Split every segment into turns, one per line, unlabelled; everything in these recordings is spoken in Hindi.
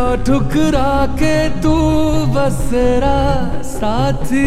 ठुकरा के तू बस तेरा साथी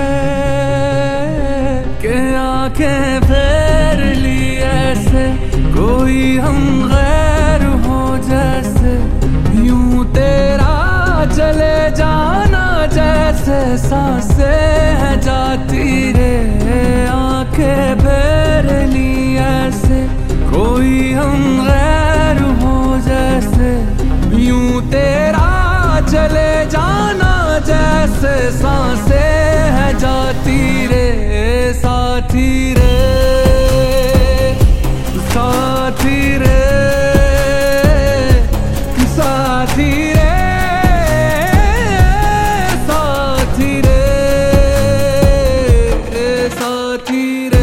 रहे के आंखें फेर ली ऐसे कोई हम गैर हो जैसे यूं तेरा चले जाना जैसे सांसें है जाती रे आंखें फेर ली ऐसे कोई हम गैर हो जैसे यूं तेरा चले जाना जैसे सांसें है जाती रे साथी रे साथी रे साथी रे साथी रे साथी रे।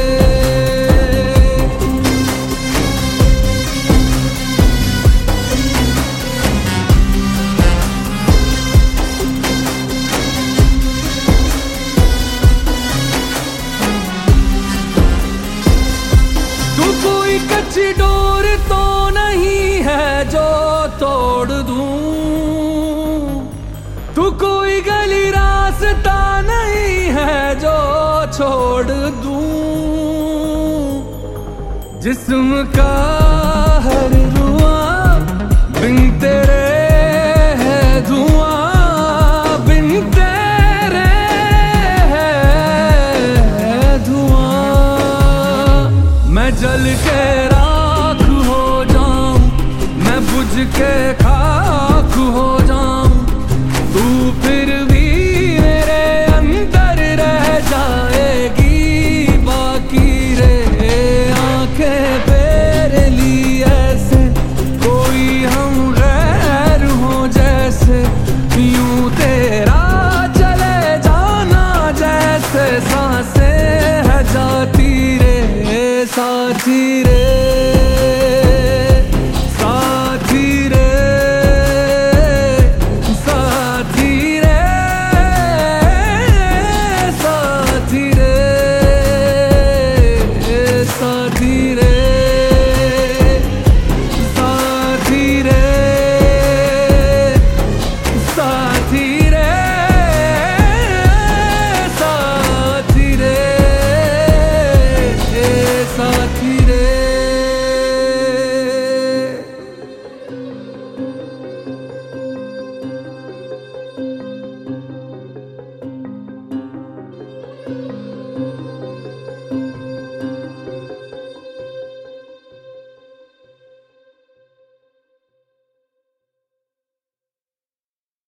कोई कच्ची डोर तो नहीं है जो तोड़ दूं, तू कोई गली रास्ता नहीं है जो छोड़ दूं, जिस्म का हर रुआं बिन तेरे है धुआं बिन तेरे है धुआं। मैं जल के राख हो जाऊं मैं बुझ के खाक हो जाऊं तू फिर भी मेरे अंदर रह जाएगी बाकी रे आंखें फेर ली ऐसे कोई हम गैर हो जैसे यूं तेरा चले जाना जैसे सांसें है जाती रे साथी रे।